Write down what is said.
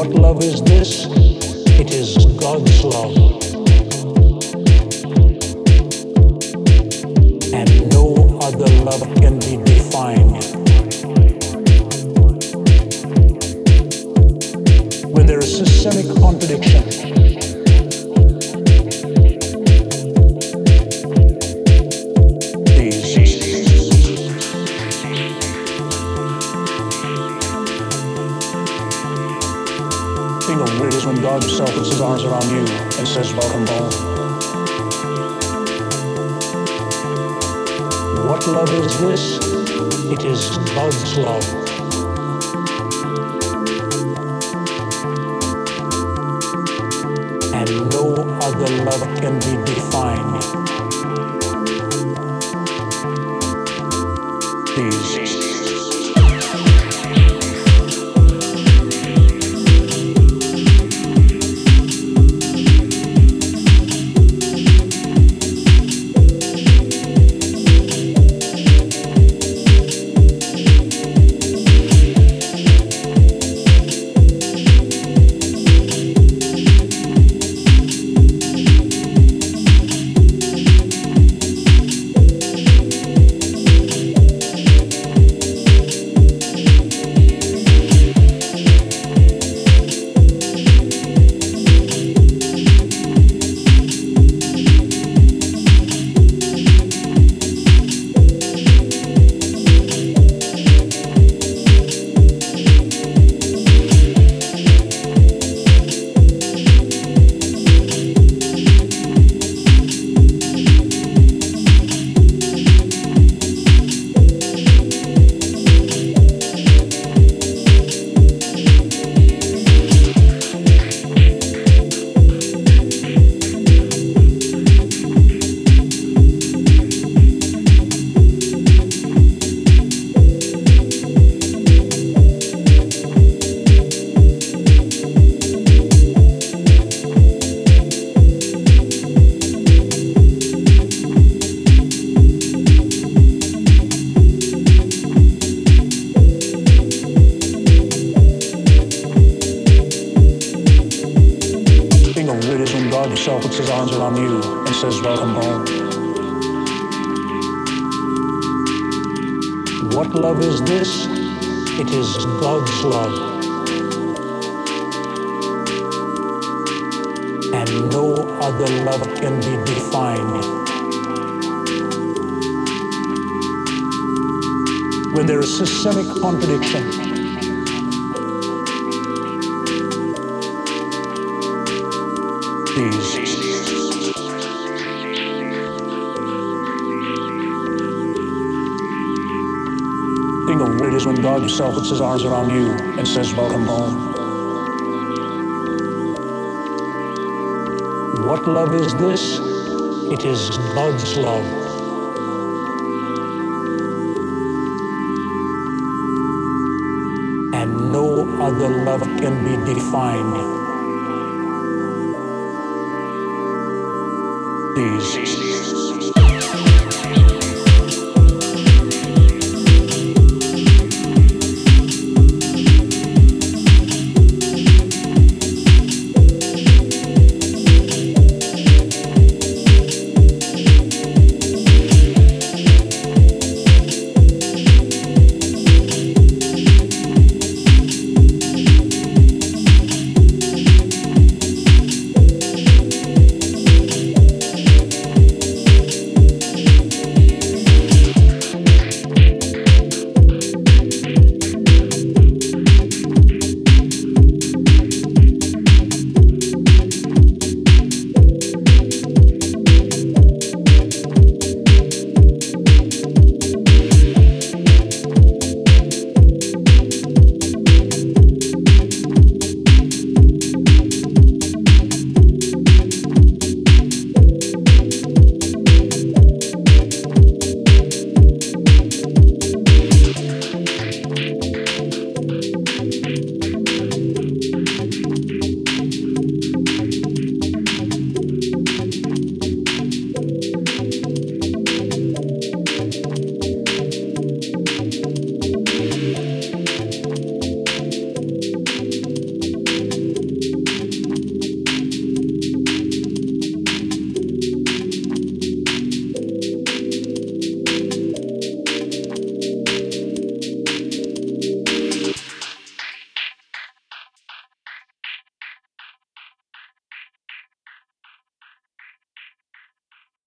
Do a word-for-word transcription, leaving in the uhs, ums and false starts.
What love is this? It is God's love. And no other love can be defined. When there is systemic contradiction, think of what it is when God Himself puts His arms around you and says, welcome home. What love is this? It is God's love. And no other love can be defined. Please. It is when God Himself puts His arms around you and says, welcome home. What love is this? It is God's love. And no other love can be defined. When there is systemic contradiction, please. Think of what it is when God Himself puts His arms around you and says, welcome home. What love is this? It is God's love. And no other love can be defined. Please.